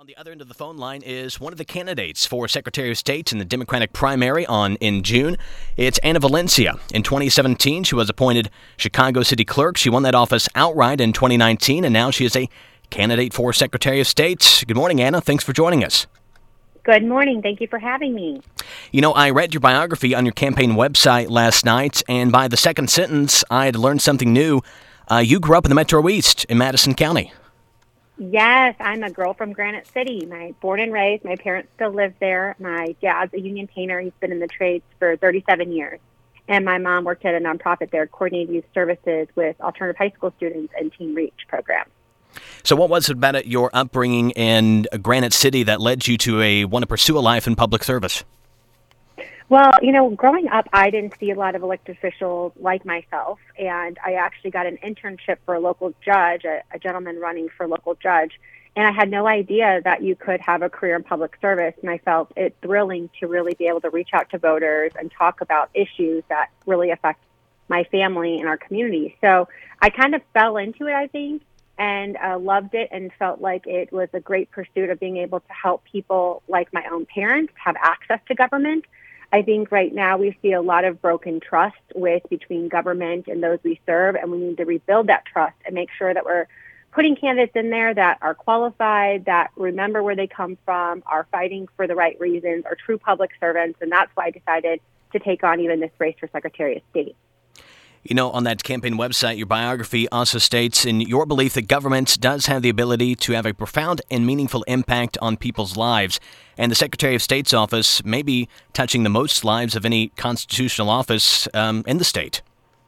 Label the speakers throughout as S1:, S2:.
S1: On the other end of the phone line is one of the candidates for Secretary of State in the Democratic primary in June. It's Anna Valencia. In 2017, she was appointed Chicago City Clerk. She won that office outright in 2019, and now she is a candidate for Secretary of State. Good morning, Anna. Thanks for joining us.
S2: Good morning. Thank you for having me.
S1: You know, I read your biography on your campaign website last night, and by the second sentence, I had learned something new. You grew up in the Metro East in Madison County.
S2: Yes, I'm a girl from Granite City. Born and raised. My parents still live there. My dad's a union painter. He's been in the trades for 37 years. And my mom worked at a nonprofit there, coordinating youth services with alternative high school students and Teen Reach programs.
S1: So what was it about your upbringing in Granite City that led you to want to pursue a life in public service?
S2: Well, growing up, I didn't see a lot of elected officials like myself, and I actually got an internship for a local judge, a gentleman running for local judge, and I had no idea that you could have a career in public service, and I felt it thrilling to really be able to reach out to voters and talk about issues that really affect my family and our community. So I kind of fell into it, I think, and loved it and felt like it was a great pursuit of being able to help people like my own parents have access to government. I think right now we see a lot of broken trust between government and those we serve, and we need to rebuild that trust and make sure that we're putting candidates in there that are qualified, that remember where they come from, are fighting for the right reasons, are true public servants, and that's why I decided to take on even this race for Secretary of State.
S1: You know, on that campaign website, your biography also states in your belief that government does have the ability to have a profound and meaningful impact on people's lives. And the Secretary of State's office may be touching the most lives of any constitutional office in the state.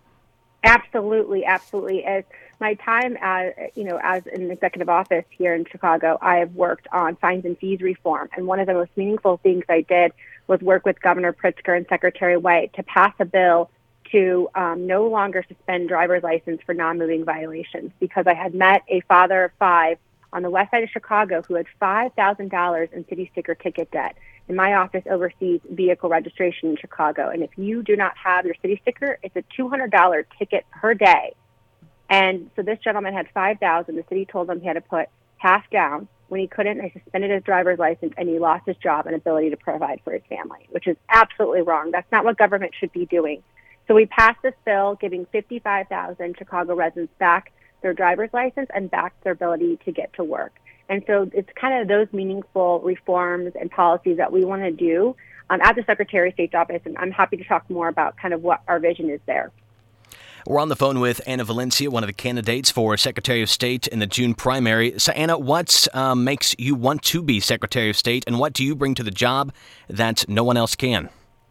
S2: Absolutely, absolutely. As my time as an executive office here in Chicago, I have worked on fines and fees reform. And one of the most meaningful things I did was work with Governor Pritzker and Secretary White to pass a bill to no longer suspend driver's license for non-moving violations, because I had met a father of five on the west side of Chicago who had $5,000 in city sticker ticket debt. And my office oversees vehicle registration in Chicago. And if you do not have your city sticker, it's a $200 ticket per day. And so this gentleman had $5,000. The city told him he had to put half down. When he couldn't, they suspended his driver's license, and he lost his job and ability to provide for his family, which is absolutely wrong. That's not what government should be doing. So we passed this bill giving 55,000 Chicago residents back their driver's license and back their ability to get to work. And so it's kind of those meaningful reforms and policies that we want to do at the Secretary of State's office, and I'm happy to talk more about kind of what our vision is there.
S1: We're on the phone with Anna Valencia, one of the candidates for Secretary of State in the June primary. So, Anna, what makes you want to be Secretary of State, and what do you bring to the job that no one else can?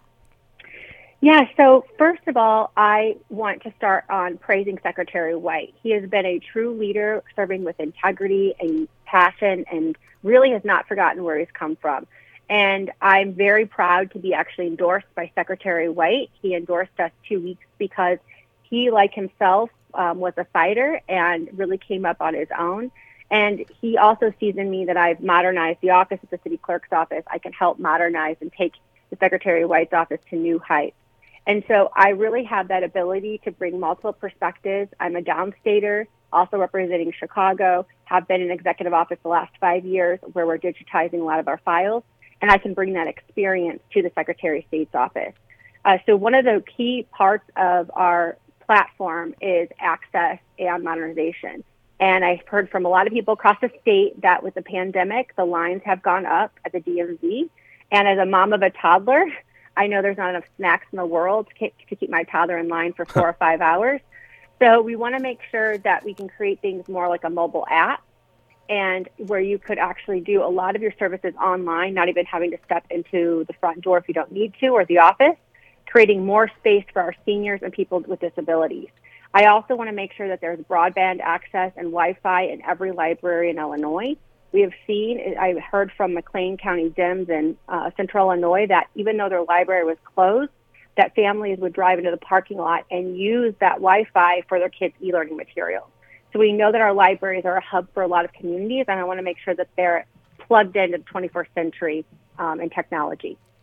S2: Yeah, so first of all, I want to start on praising Secretary White. He has been a true leader, serving with integrity and passion, and really has not forgotten where he's come from. And I'm very proud to be actually endorsed by Secretary White. He endorsed us 2 weeks because he, like himself, was a fighter and really came up on his own. And he also sees in me that I've modernized the office at the city clerk's office. I can help modernize and take the Secretary White's office to new heights. And so I really have that ability to bring multiple perspectives. I'm a downstater, also representing Chicago, have been in executive office the last 5 years where we're digitizing a lot of our files, and I can bring that experience to the Secretary of State's office. So one of the key parts of our platform is access and modernization. And I've heard from a lot of people across the state that with the pandemic, the lines have gone up at the DMV. And as a mom of a toddler, I know there's not enough snacks in the world to keep my toddler in line for 4 or 5 hours. So we want to make sure that we can create things more like a mobile app, and where you could actually do a lot of your services online, not even having to step into the front door if you don't need to, or the office, creating more space for our seniors and people with disabilities. I also want to make sure that there's broadband access and Wi-Fi in every library in Illinois. We have seen, I heard from McLean County DIMS in Central Illinois that even though their library was closed, that families would drive into the parking lot and use that Wi-Fi for their kids' e-learning materials. So we know that our libraries are a hub for a lot of communities, and I want to make sure that they're plugged into the 21st century in technology.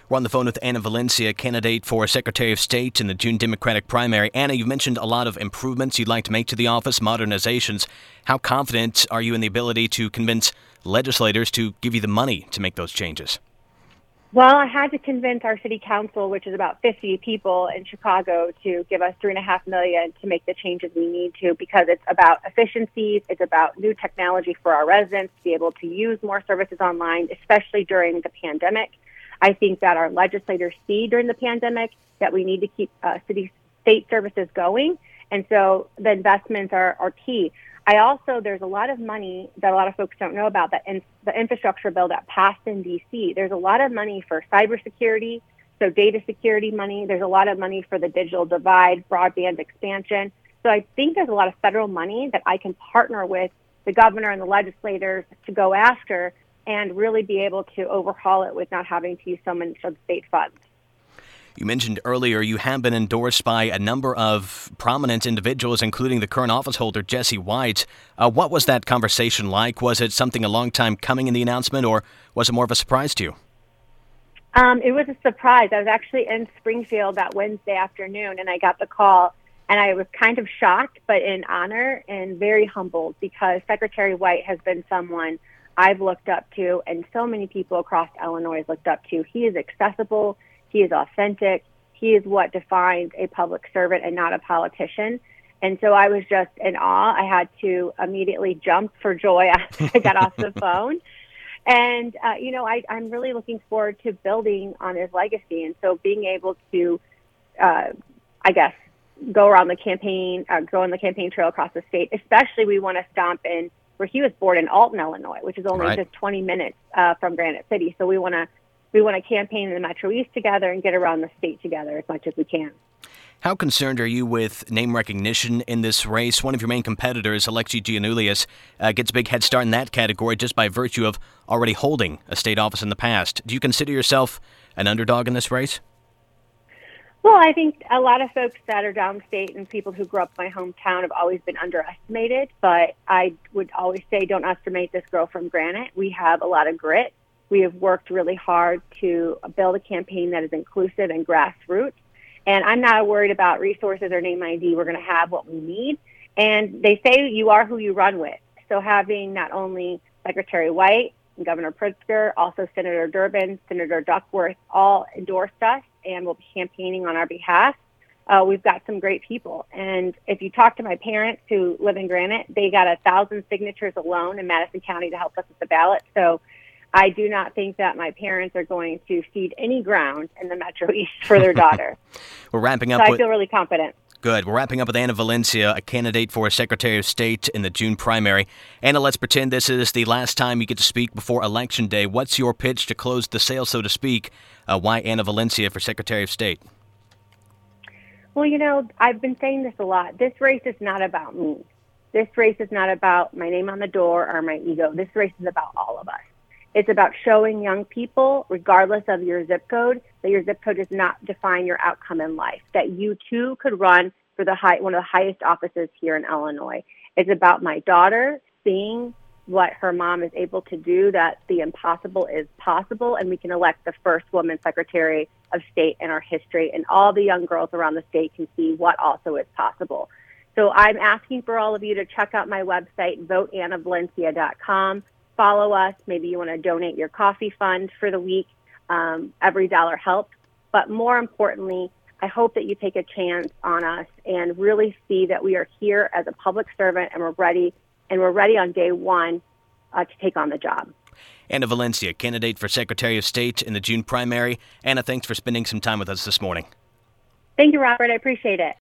S1: We're on the phone with Anna Valencia, candidate for Secretary of State in the June Democratic primary. Anna, you've mentioned a lot of improvements you'd like to make to the office, modernizations. How confident are you in the ability to convince legislators to give you the money to make those changes?
S2: Well, I had to convince our city council, which is about 50 people in Chicago, to give us $3.5 million to make the changes we need to, because it's about efficiencies, it's about new technology for our residents to be able to use more services online, especially during the pandemic. I think that our legislators see during the pandemic that we need to keep state services going, and so the investments are key. There's a lot of money that a lot of folks don't know about, that in the infrastructure bill that passed in D.C. There's a lot of money for cybersecurity, so data security money. There's a lot of money for the digital divide, broadband expansion. So I think there's a lot of federal money that I can partner with the governor and the legislators to go after and really be able to overhaul it with not having to use so much of state funds.
S1: You mentioned earlier you have been endorsed by a number of prominent individuals, including the current office holder, Jesse White. What was that conversation like? Was it something a long time coming in the announcement, or was it more of a surprise to you?
S2: It was a surprise. I was actually in Springfield that Wednesday afternoon, and I got the call, and I was kind of shocked, but in honor and very humbled, because Secretary White has been someone I've looked up to, and so many people across Illinois have looked up to. He is accessible. He is authentic. He is what defines a public servant and not a politician. And so I was just in awe. I had to immediately jump for joy after I got off the phone. And, I'm really looking forward to building on his legacy. And so being able to, go around the campaign, go on the campaign trail across the state, especially we want to stomp in where he was born in Alton, Illinois, which is only just 20 minutes from Granite City. So we want to campaign in the Metro East together and get around the state together as much as we can.
S1: How concerned are you with name recognition in this race? One of your main competitors, Alexi Giannoulias, gets a big head start in that category just by virtue of already holding a state office in the past. Do you consider yourself an underdog in this race?
S2: Well, I think a lot of folks that are downstate and people who grew up in my hometown have always been underestimated, but I would always say don't estimate this girl from Granite. We have a lot of grit. We have worked really hard to build a campaign that is inclusive and grassroots. And I'm not worried about resources or name ID. We're going to have what we need. And they say you are who you run with. So having not only Secretary White and Governor Pritzker, also Senator Durbin, Senator Duckworth, all endorsed us and will be campaigning on our behalf. We've got some great people. And if you talk to my parents who live in Granite, they got 1,000 signatures alone in Madison County to help us with the ballot. So I do not think that my parents are going to cede any ground in the Metro East for their daughter.
S1: We're wrapping up.
S2: So I feel really confident.
S1: Good. We're wrapping up with Anna Valencia, a candidate for Secretary of State in the June primary. Anna, let's pretend this is the last time you get to speak before Election Day. What's your pitch to close the sale, so to speak? Why Anna Valencia for Secretary of State?
S2: Well, I've been saying this a lot. This race is not about me. This race is not about my name on the door or my ego. This race is about all of us. It's about showing young people, regardless of your zip code, that your zip code does not define your outcome in life, that you too could run for one of the highest offices here in Illinois. It's about my daughter seeing what her mom is able to do, that the impossible is possible, and we can elect the first woman Secretary of State in our history, and all the young girls around the state can see what also is possible. So I'm asking for all of you to check out my website, voteannavalencia.com. Follow us. Maybe you want to donate your coffee fund for the week. Every dollar helps. But more importantly, I hope that you take a chance on us and really see that we are here as a public servant, and we're ready on day one to take on the job.
S1: Anna Valencia, candidate for Secretary of State in the June primary. Anna, thanks for spending some time with us this morning.
S2: Thank you, Robert. I appreciate it.